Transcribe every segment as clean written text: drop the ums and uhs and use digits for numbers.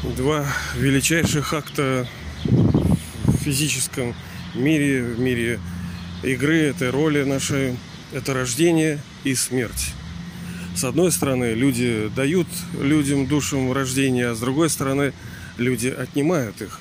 Два величайших акта в физическом мире, в мире игры, этой роли нашей, это рождение и смерть. С одной стороны, люди дают людям, душам рождение, а с другой стороны, люди отнимают их.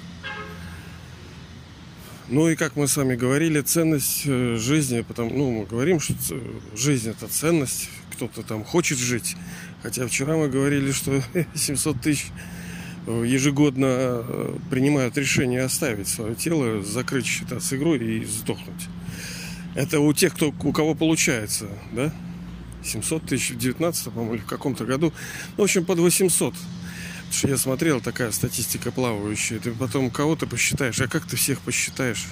Ну и как мы с вами говорили, ценность жизни, мы говорим, что жизнь — это ценность, кто-то там хочет жить. Хотя вчера мы говорили, что 700 тысяч ежегодно принимают решение оставить свое тело, закрыть счета с игрой и сдохнуть. Это у тех, у кого получается, да? 700 тысяч в 19-м, по-моему, или в каком-то году. В общем, под 800. Потому что я смотрел, такая статистика плавающая. Ты потом кого-то посчитаешь, а как ты всех посчитаешь?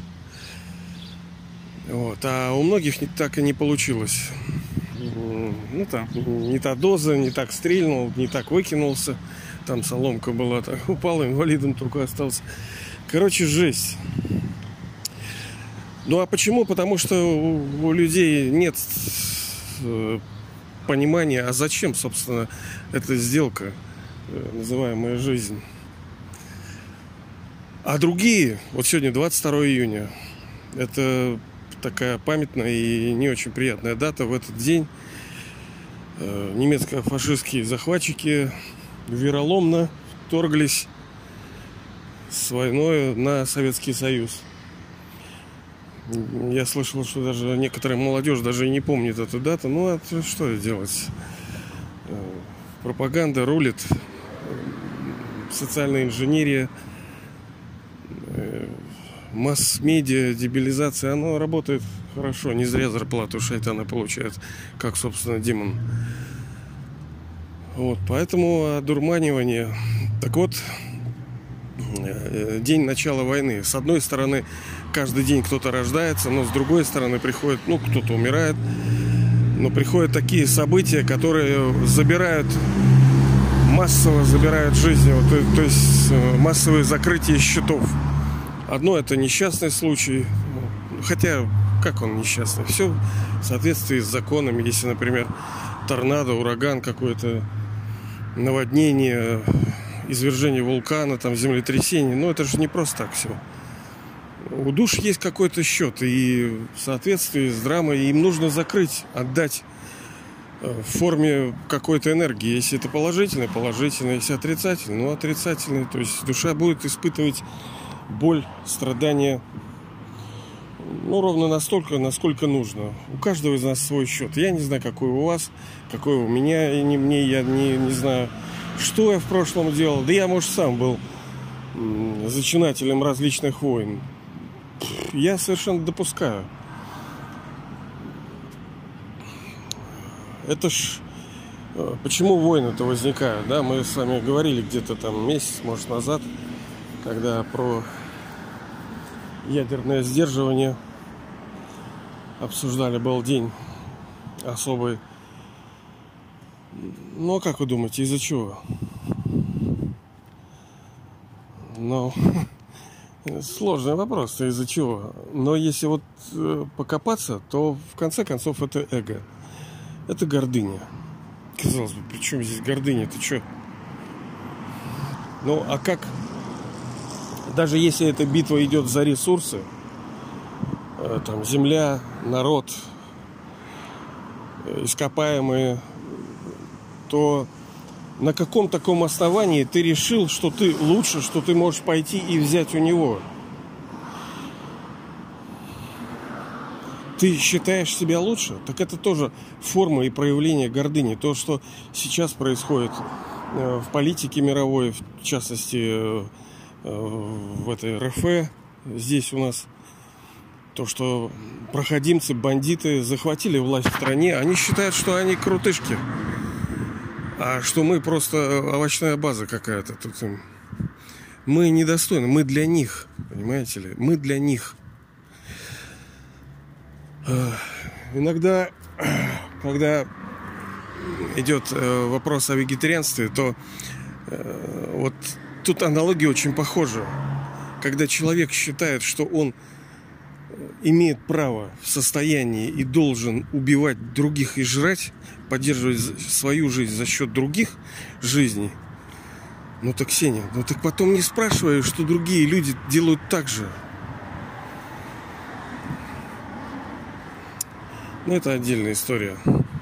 Вот. А у многих так и не получилось. Там не та доза, не так стрельнул, не так выкинулся. Там соломка была, так упал, инвалидом только остался. Короче, жесть. Ну а почему? Потому что у людей нет понимания, а зачем, собственно, эта сделка, называемая жизнь. А другие, вот сегодня 22 июня, это такая памятная и не очень приятная дата. В этот день немецко-фашистские захватчики вероломно вторглись с войной на Советский Союз. Я слышал, что даже некоторая молодежь даже и не помнит эту дату. Ну, а что делать? Пропаганда рулит, социальная инженерия, масс-медиа, дебилизация, оно работает хорошо. Не зря зарплату шайтана получает, как, собственно, демон. Вот, поэтому одурманивание. Так вот, день начала войны. С одной стороны, каждый день кто-то рождается, но с другой стороны приходит, кто-то умирает. Но приходят такие события, которые массово забирают жизни. То есть массовое закрытие счетов. Одно — это несчастный случай. Хотя, как он несчастный? Все в соответствии с законами. Если, например, торнадо, ураган какой-то, наводнение, извержение вулкана, землетрясение. Это же не просто так все. У душ есть какой-то счет, и в соответствии с драмой им нужно закрыть, отдать в форме какой-то энергии. Если это положительное, если отрицательное, отрицательное. То есть душа будет испытывать боль, страдания, ровно настолько, насколько нужно. У каждого из нас свой счет. Я не знаю, какой у вас, какой у меня, и не мне, я не знаю, что я в прошлом делал. Да я, может, сам был зачинателем различных войн. Я совершенно допускаю. Это ж почему войны-то возникают, да? Мы с вами говорили где-то месяц, может, назад, когда про ядерное сдерживание обсуждали, был день особый. А как вы думаете, из-за чего? Сложный вопрос, из-за чего? Но если покопаться, то в конце концов это эго. Это гордыня. Казалось бы, при чем здесь гордыня? Ты что? А как? Даже если эта битва идет за ресурсы, земля, народ, ископаемые, то на каком таком основании ты решил, что ты лучше, что ты можешь пойти и взять у него? Ты считаешь себя лучше? Так это тоже форма и проявление гордыни. То, что сейчас происходит в политике мировой, в частности, в этой РФ, здесь у нас, то, что проходимцы, бандиты захватили власть в стране, они считают, что они крутышки. А что мы просто овощная база какая-то. Тут мы недостойны, мы для них, понимаете ли? Мы для них. Иногда, когда идет вопрос о вегетарианстве, то тут аналогия очень похожа. Когда человек считает, что он имеет право, в состоянии и должен убивать других и жрать, поддерживать свою жизнь за счет других жизней, Ну так, Ксения, ну так потом не спрашивай, что другие люди делают так же. Ну это отдельная история.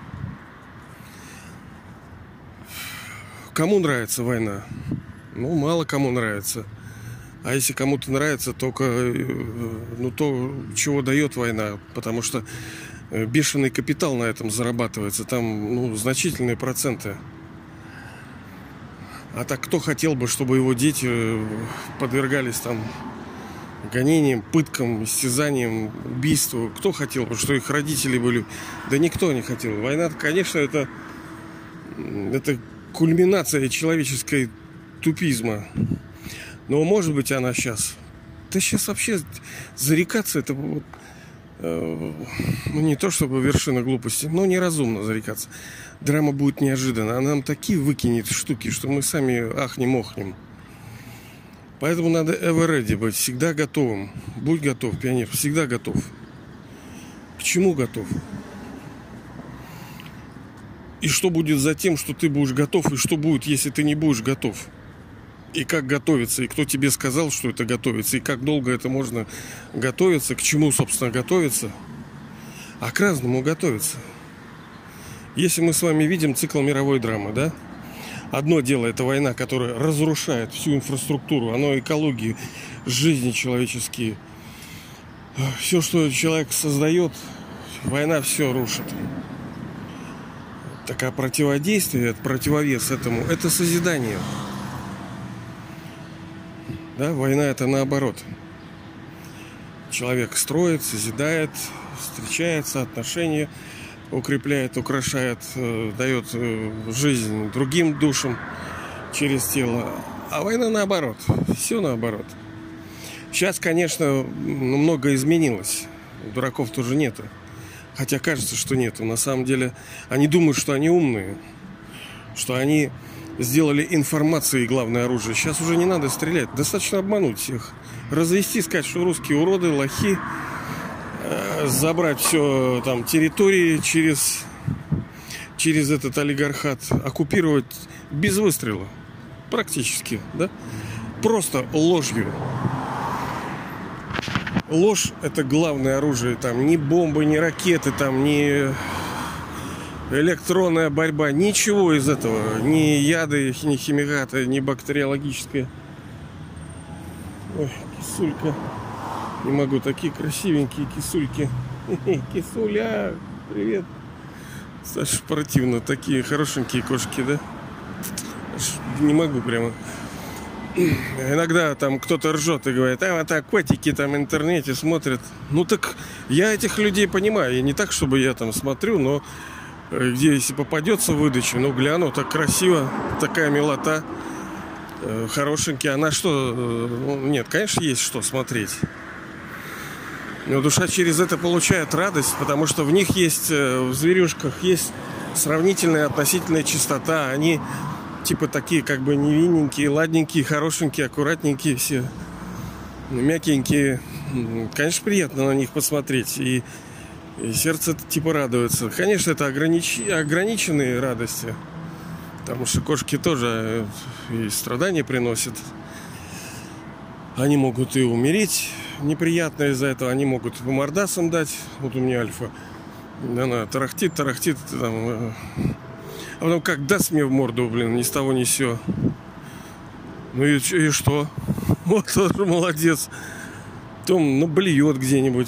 Кому нравится война? Ну, мало кому нравится. А если кому-то нравится, только то, чего дает война. Потому что бешеный капитал на этом зарабатывается. Там значительные проценты. А так кто хотел бы, чтобы его дети подвергались там гонениям, пыткам, истязаниям, убийству? Кто хотел бы, что их родители были? Да никто не хотел. Война, конечно, это кульминация человеческой тупизма. Но может быть она сейчас. Да сейчас вообще зарекаться это не то чтобы вершина глупости, но неразумно зарекаться. Драма будет неожиданно. Она нам такие выкинет штуки, что мы сами ахнем-охнем. Поэтому надо ever ready быть, всегда готовым. Будь готов, пионер, всегда готов. К чему готов? И что будет за тем, что ты будешь готов, и что будет, если ты не будешь готов? И как готовиться, и кто тебе сказал, что это готовится, и как долго это можно готовиться, к чему, собственно, готовиться, а к разному готовиться. Если мы с вами видим цикл мировой драмы, да? Одно дело — это война, которая разрушает всю инфраструктуру, оно экологию, жизни человеческие. Все, что человек создает, война все рушит. Так а противодействие, противовес этому — это созидание. Да, война — это наоборот. Человек строит, созидает, встречается, отношения укрепляет, украшает, дает жизнь другим душам через тело. А война наоборот. Все наоборот. Сейчас, конечно, много изменилось. Дураков тоже нету. Хотя кажется, что нету. На самом деле они думают, что они умные. Что они сделали информацией главное оружие. Сейчас уже не надо стрелять. Достаточно обмануть всех. Развести, сказать, что русские уроды, лохи. Забрать все там территории через этот олигархат. Оккупировать без выстрела. Практически, да? Просто ложью. Ложь — это главное оружие. Там ни бомбы, ни ракеты, там ни электронная борьба. Ничего из этого. Ни яды, ни химикаты, ни бактериологическое. Ой, кисулька. Не могу, такие красивенькие кисульки. Кисуля, привет. Саша, противно. Такие хорошенькие кошки, да? Не могу прямо. Иногда там кто-то ржет и говорит: а вот так котики там в интернете смотрят. Ну так я этих людей понимаю. И не так, чтобы я там смотрю, но где, если попадется в выдачу, ну гляну, так красиво, такая милота, хорошенькие. Она что? Нет, конечно, есть что смотреть. Но душа через это получает радость, потому что в них есть, в зверюшках есть сравнительная относительная чистота. Они типа такие как бы невинненькие, ладненькие, хорошенькие, аккуратненькие все, мягенькие. Конечно, приятно на них посмотреть, и сердце типа радуется. Конечно, это ограниченные радости, потому что кошки тоже и страдания приносят. Они могут и умереть неприятно из-за этого, они могут по мордасам дать. Вот у меня Альфа, она тарахтит там, а потом как даст мне в морду, ни с того ни с сего. Ну и что? Вот тоже молодец. Потом блюет где-нибудь,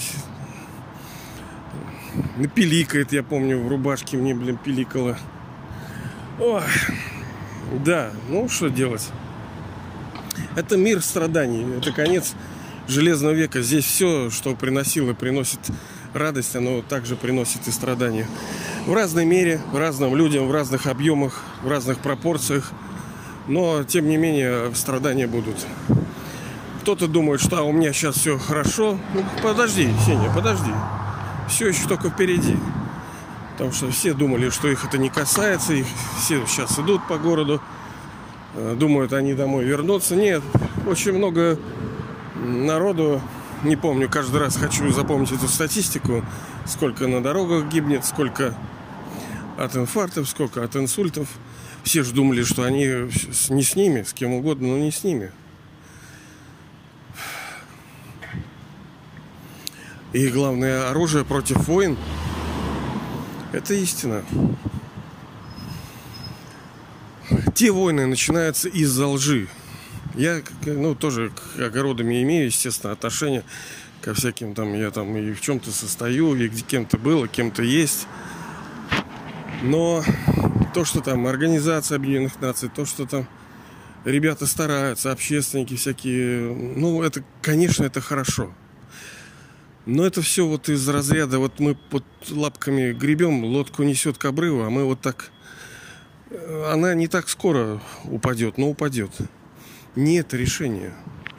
напиликает, я помню, в рубашке мне, пиликало. Ой, да, ну что делать? Это мир страданий, это конец Железного века. Здесь все, что приносило и приносит радость, оно также приносит и страдания. В разной мере, разным людям, в разных объемах, в разных пропорциях. Но, тем не менее, страдания будут. Кто-то думает, что у меня сейчас все хорошо. Ну, подожди, Сеня, подожди. Все еще только впереди. Потому что все думали, что их это не касается. Их все сейчас идут по городу. Думают, они домой вернутся. Нет, очень много народу. Не помню, каждый раз хочу запомнить эту статистику. Сколько на дорогах гибнет, сколько от инфарктов, сколько от инсультов. Все же думали, что они не с ними, с кем угодно, но не с ними. И главное оружие против войн – это истина. Те войны начинаются из-за лжи. Я, тоже к огородам имею, естественно, отношение ко всяким там. Я там и в чем-то состою, и где кем-то был, и кем-то есть. Но то, что там Организация Объединенных Наций, то, что там ребята стараются, общественники всякие, это, конечно, это хорошо. Но это все вот из разряда, вот мы под лапками гребем, лодку несет к обрыву, а мы вот так... Она не так скоро упадет, но упадет. Не это решение.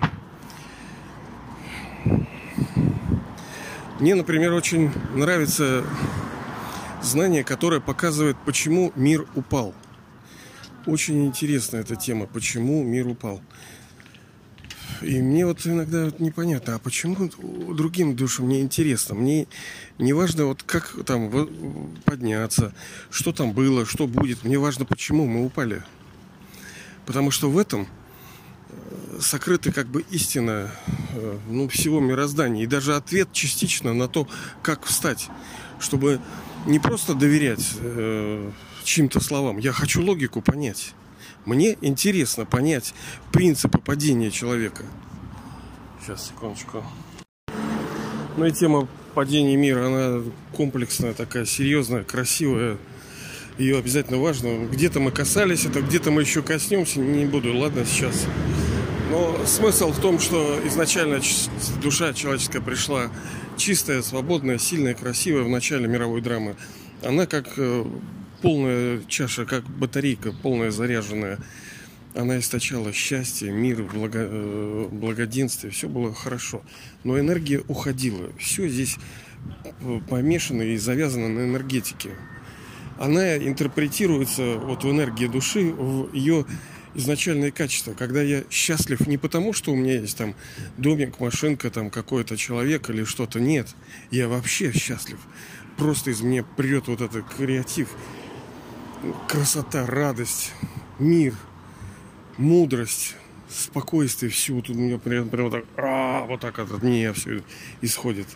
Мне, например, очень нравится знание, которое показывает, почему мир упал. Очень интересна эта тема, почему мир упал. И мне вот иногда непонятно, а почему другим душам не интересно? Мне не важно, вот как там подняться, что там было, что будет. Мне важно, почему мы упали. Потому что в этом сокрыта как бы истина всего мироздания. И даже ответ частично на то, как встать. Чтобы не просто доверять чьим-то словам. Я хочу логику понять. Мне интересно понять принципы падения человека. Сейчас, секундочку. И тема падения мира, она комплексная, такая серьезная, красивая. Ее обязательно важно. Где-то мы касались этого, где-то мы еще коснемся. Не буду, ладно, сейчас. Но смысл в том, что изначально душа человеческая пришла чистая, свободная, сильная, красивая в начале мировой драмы. Она как... полная чаша, как батарейка, полная заряженная. Она источала счастье, мир, благоденствие. Все было хорошо. Но энергия уходила. Все здесь помешано и завязано на энергетике. Она интерпретируется в энергии души, в ее изначальные качества. Когда я счастлив не потому, что у меня есть там домик, машинка, там какой-то человек или что-то. Нет. Я вообще счастлив. Просто из меня прет вот этот креатив. Красота, радость, мир, мудрость, спокойствие, все тут у меня прям так, вот так от меня все исходит.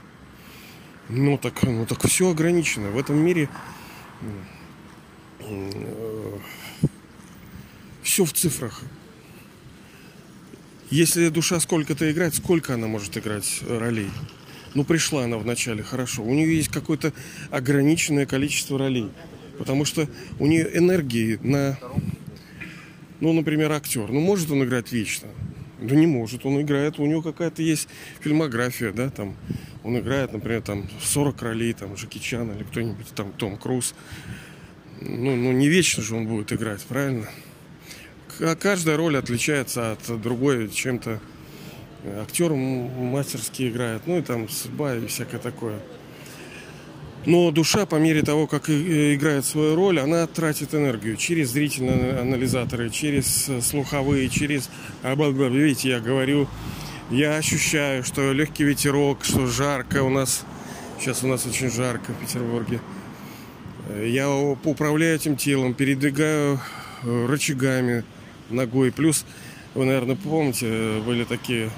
Так все ограничено. В этом мире все в цифрах. Если душа сколько-то играет, сколько она может играть ролей? Пришла она вначале, хорошо. У нее есть какое-то ограниченное количество ролей. Потому что у нее энергии на... например, актер. Может он играть вечно? Да не может. Он играет, у него какая-то есть фильмография, да, там. Он играет, например, там 40 ролей, там, Джеки Чан или кто-нибудь, там, Том Круз. Не вечно же он будет играть, правильно? Каждая роль отличается от другой чем-то. Актер мастерски играет, и там судьба и всякое такое. Но душа, по мере того, как играет свою роль, она тратит энергию через зрительные анализаторы, через слуховые, через... Видите, я говорю, я ощущаю, что легкий ветерок, что жарко у нас. Сейчас у нас очень жарко в Петербурге. Я управляю этим телом, передвигаю рычагами, ногой. Плюс, вы, наверное, помните, были такие...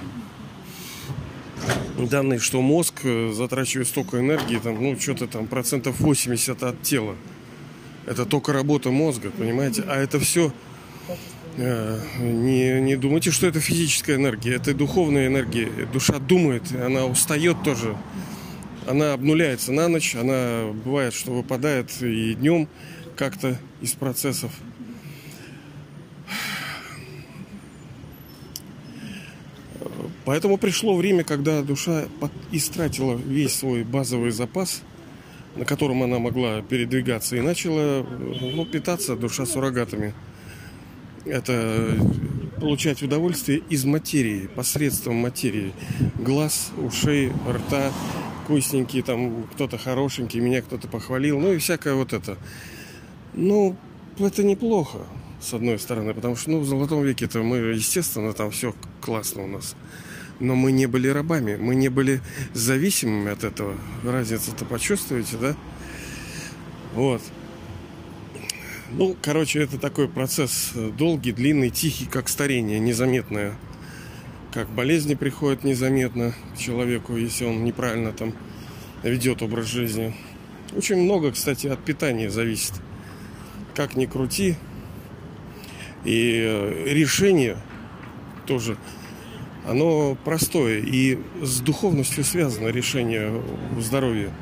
данные, что мозг затрачивает столько энергии, что-то там 80% от тела. Это только работа мозга, понимаете? А это все... Не думайте, что это физическая энергия. Это духовная энергия. Душа думает, она устает тоже. Она обнуляется на ночь. Она бывает, что выпадает и днем как-то из процессов. Поэтому пришло время, когда душа истратила весь свой базовый запас, на котором она могла передвигаться, и начала питаться душа суррогатами. Это получать удовольствие из материи, посредством материи. Глаз, ушей, рта, вкусненький, там кто-то хорошенький, меня кто-то похвалил, и всякое вот это. Это неплохо, с одной стороны, потому что в Золотом веке-то мы, естественно, там все классно у нас. Но мы не были рабами, мы не были зависимыми от этого. Разницу-то почувствуете, да? Вот. Ну, короче, это такой процесс долгий, длинный, тихий, как старение, незаметное. Как болезни приходят незаметно к человеку, если он неправильно там ведет образ жизни. Очень много, кстати, от питания зависит. Как ни крути. И решение тоже, оно простое. И с духовностью связано решение здоровья.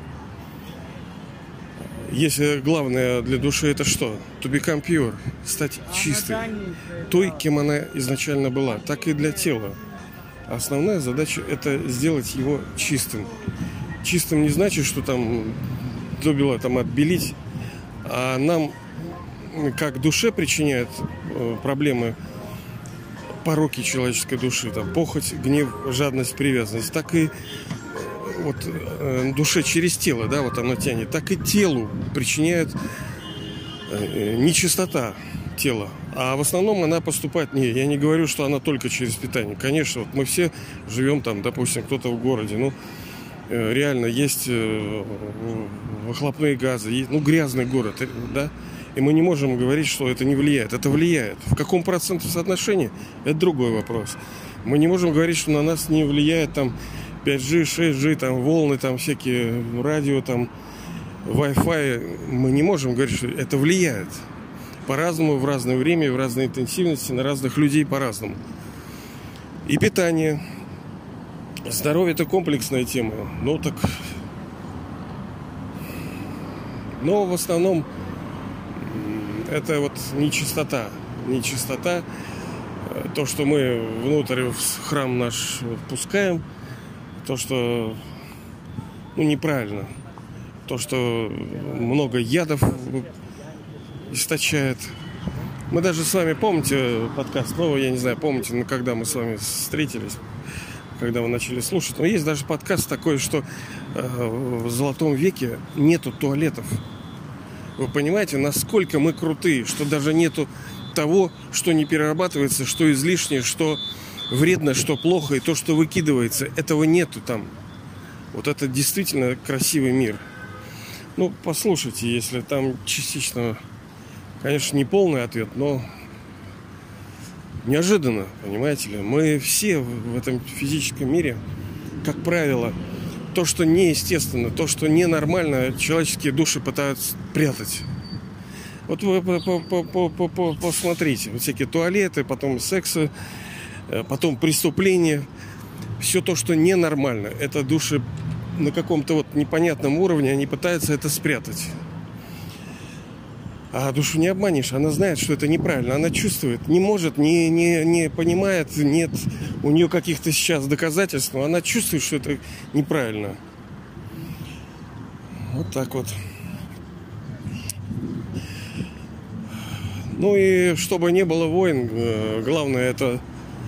Если главное для души это что? To become pure, стать чистой. Той, кем она изначально была. Так и для тела. Основная задача это сделать его чистым. Чистым не значит, что там до бела там отбелить. А нам, как душе причиняет проблемы пороки человеческой души, там, похоть, гнев, жадность, привязанность, так и вот душе через тело, да, вот оно тянет, так и телу причиняет нечистота тела. А в основном она поступает, я не говорю, что она только через питание. Конечно, вот мы все живем там, допустим, кто-то в городе, ну, реально есть выхлопные газы, есть, ну, грязный город, да, и мы не можем говорить, что это не влияет. Это влияет. В каком процентном соотношении? Это другой вопрос. Мы не можем говорить, что на нас не влияет там 5G, 6G, там волны, там всякие радио, там Wi-Fi. Мы не можем говорить, что это влияет. По-разному, в разное время, в разной интенсивности, на разных людей по-разному. И питание. Здоровье – это комплексная тема. Ну, так... Но в основном это вот нечистота. Нечистота. То, что мы внутрь в храм наш впускаем, то, что неправильно. То, что много ядов источает. Мы даже с вами, помните подкаст, я не знаю, помните, когда мы с вами встретились, когда вы начали слушать. Но есть даже подкаст такой, что в Золотом веке нету туалетов. Вы понимаете, насколько мы крутые, что даже нету того, что не перерабатывается, что излишнее, что вредно, что плохо, и то, что выкидывается. Этого нету там. Вот это действительно красивый мир. Ну, послушайте, если там частично, конечно, не полный ответ, но неожиданно, понимаете ли. Мы все в этом физическом мире, как правило, то, что неестественно, то, что ненормально, человеческие души пытаются прятать. Вот вы посмотрите, вот всякие туалеты, потом сексы, потом преступления. Все то, что ненормально, это души на каком-то вот непонятном уровне, они пытаются это спрятать. А душу не обманешь, она знает, что это неправильно, она чувствует, не может, не понимает, нет у нее каких-то сейчас доказательств, но она чувствует, что это неправильно. Вот так вот. Ну и чтобы не было войн, главное это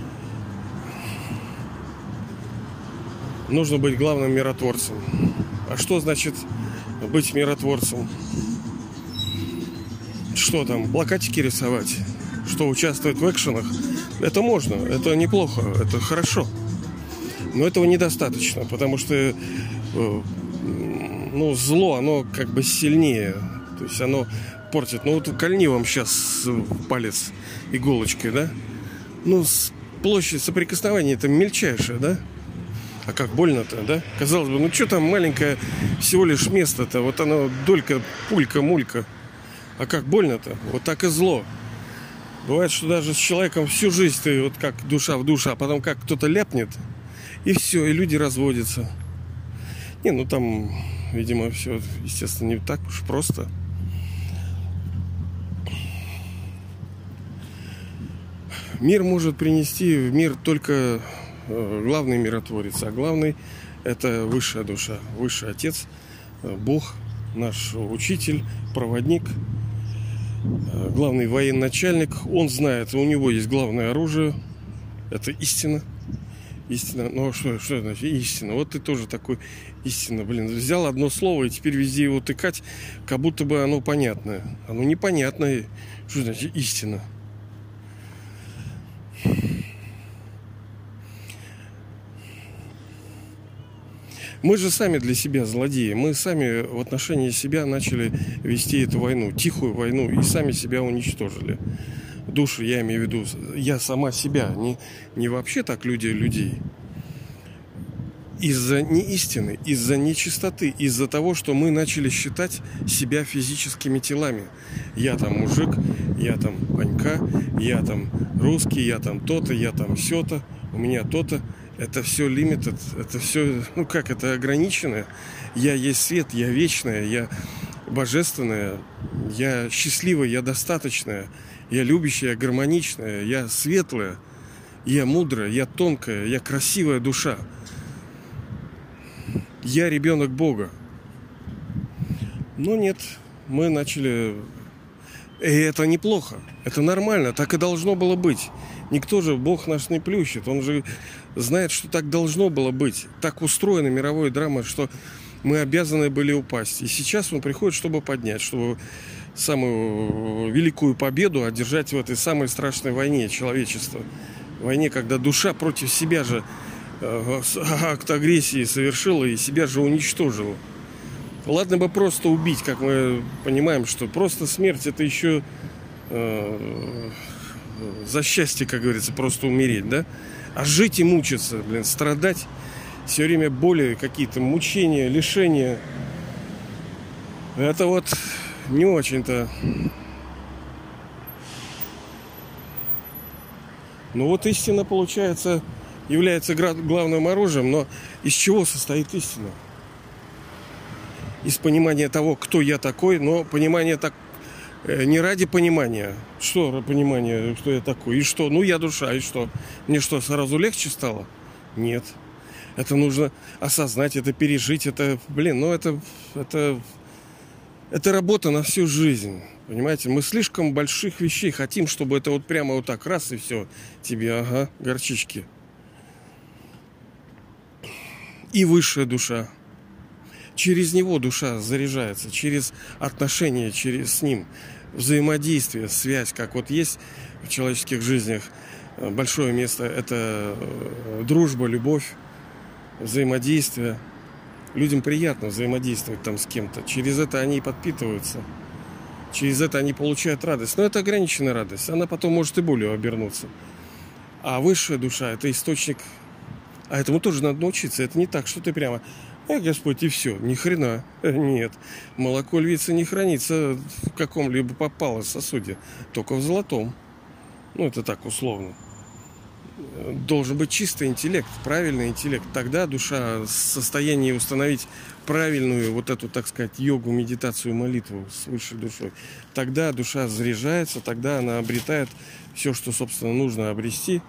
нужно быть главным миротворцем. А что значит быть миротворцем? Что там, плакатики рисовать? Что участвовать в экшенах? Это можно, это неплохо, это хорошо. Но этого недостаточно, потому что зло, оно как бы сильнее. То есть оно портит. Ну вот кольни вам сейчас палец иголочкой, да? Ну, площадь соприкосновения это мельчайшая, да? А как больно-то, да? Казалось бы, что там маленькое всего лишь место-то? Вот оно долька, пулька, мулька. А как больно-то? Вот так и зло. Бывает, что даже с человеком всю жизнь ты вот как душа в душу, а потом как кто-то ляпнет, и все, и люди разводятся. Там, видимо, все, естественно, не так уж просто. Мир может принести в мир только главный миротворец, а главный это высшая душа, высший Отец, Бог, наш учитель, проводник, главный военачальник. Он знает, у него есть главное оружие, это истина. Истина, что значит истина? Вот ты тоже такой истина, взял одно слово и теперь везде его тыкать, как будто бы оно понятное. Оно непонятное. Что значит истина? Мы же сами для себя злодеи. Мы сами в отношении себя начали вести эту войну, тихую войну, и сами себя уничтожили. Души, я имею в виду, я сама себя, не вообще так люди людей. Из-за неистины, из-за нечистоты, из-за того, что мы начали считать себя физическими телами. Я там мужик, я там Ванька, я там русский, я там то-то, я там сё-то, у меня то-то. Это все limited, это все, это ограниченное. Я есть свет, я вечная, я божественная, я счастливая, я достаточная, я любящая, я гармоничная, я светлая, я мудрая, я тонкая, я красивая душа. Я ребенок Бога. Но нет, мы начали... И это неплохо, это нормально, так и должно было быть. Никто же, Бог наш не плющит, Он же знает, что так должно было быть. Так устроена мировая драма, что мы обязаны были упасть. И сейчас Он приходит, чтобы поднять, чтобы самую великую победу одержать в этой самой страшной войне человечества. Войне, когда душа против себя же акт агрессии совершила и себя же уничтожила. Ладно бы просто убить, как мы понимаем, что просто смерть это еще за счастье, как говорится, просто умереть, да? А жить и мучиться, страдать, все время боли, какие-то мучения, лишения. Это вот не очень-то. Ну вот истина, получается, является главным оружием, но из чего состоит истина? Из понимания того, кто я такой, но понимание так не ради понимания. Что понимание, кто я такой? И что? Ну, я душа, и что? Мне что, сразу легче стало? Нет. Это нужно осознать, это пережить, это, это работа на всю жизнь. Понимаете, мы слишком больших вещей хотим, чтобы это вот прямо вот так раз и все. Тебе, ага, горчички. И высшая душа. Через него душа заряжается, через отношения, с ним, взаимодействие, связь, как вот есть в человеческих жизнях. Большое место – это дружба, любовь, взаимодействие. Людям приятно взаимодействовать там с кем-то. Через это они и подпитываются. Через это они получают радость. Но это ограниченная радость. Она потом может и болью обернуться. А высшая душа – это источник. А этому тоже надо научиться. Это не так, что ты прямо... Господь, и все. Ни хрена. Нет. Молоко львицы не хранится в каком-либо попало сосуде. Только в золотом. Ну, это так условно. Должен быть чистый интеллект, правильный интеллект. Тогда душа в состоянии установить правильную вот эту, так сказать, йогу, медитацию, молитву с высшей душой. Тогда душа заряжается, тогда она обретает все, что, собственно, нужно обрести.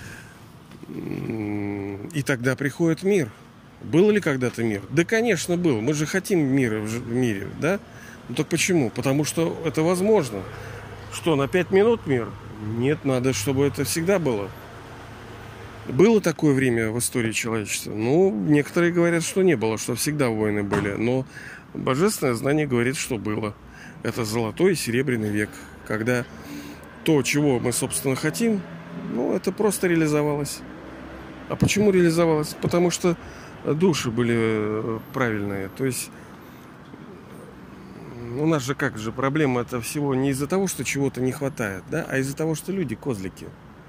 И тогда приходит мир. Был ли когда-то мир? Да, конечно, был. Мы же хотим мира в мире, да? Ну так почему? Потому что это возможно. Что, на 5 минут мир? Нет, надо, чтобы это всегда было. Было такое время в истории человечества? Ну, некоторые говорят, что не было, что всегда войны были. Но божественное знание говорит, что было. Это золотой и серебряный век, когда то, чего мы, собственно, хотим, ну, это просто реализовалось. А почему реализовалось? Потому что души были правильные. То есть у нас же как же проблема это всего не из-за того, что чего-то не хватает, да, а из-за того, что люди козлики.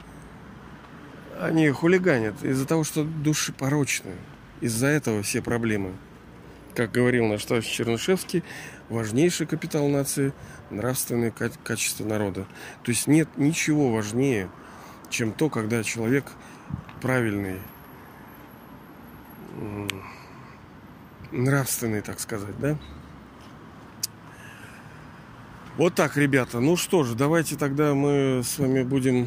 Они хулиганят из-за того, что души порочные. Из-за этого все проблемы. Как говорил наш товарищ Чернышевский, важнейший капитал нации – нравственные качества народа. То есть нет ничего важнее, чем то, когда человек правильный, нравственный, так сказать, да? Вот так, ребята. Ну что ж, давайте тогда мы с вами будем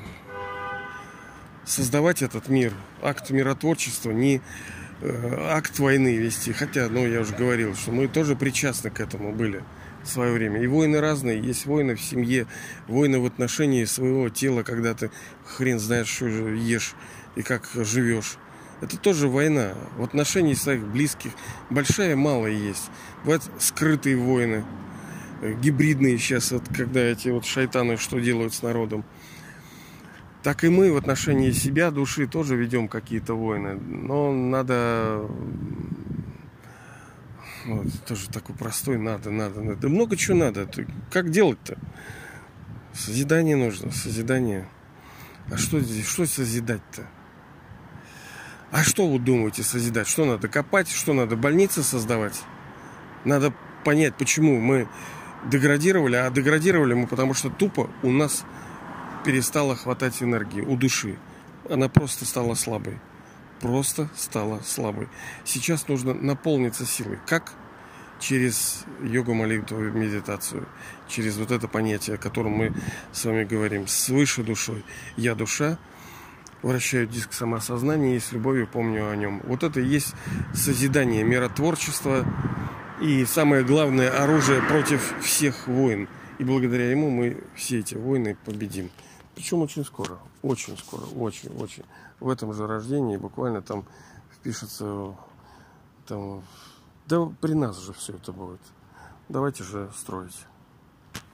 создавать этот мир. Акт миротворчества, не акт войны вести. Хотя, ну, я уже говорил, что мы тоже причастны к этому были в свое время. И войны разные. Есть войны в семье, войны в отношении своего тела, когда ты хрен знаешь, что ешь и как живешь. Это тоже война. В отношении своих близких большая и малая есть. Бывают скрытые войны, гибридные сейчас, вот, когда эти вот шайтаны что делают с народом. так и мы в отношении себя, души, тоже ведем какие-то войны. Но надо... Вот, тоже такой простой, надо. Да много чего надо. Как делать-то? Созидание нужно, созидание. А что здесь, что созидать-то? А что вы думаете созидать? Что надо копать? Что надо больницы создавать? Надо понять, почему мы деградировали. А деградировали мы, потому что тупо у нас перестало хватать энергии у души. Она просто стала слабой. Просто стала слабой. Сейчас нужно наполниться силой. Как? Через йогу, молитву, медитацию. Через вот это понятие, о котором мы с вами говорим. Свыше душой. Я душа. Вращаю диск самосознания и с любовью помню о нем. Вот это и есть созидание, миротворчество и самое главное оружие против всех войн. И благодаря ему мы все эти войны победим. Причем очень скоро, очень. В этом же рождении буквально там впишется, там, да при нас же все это будет. Давайте же строить.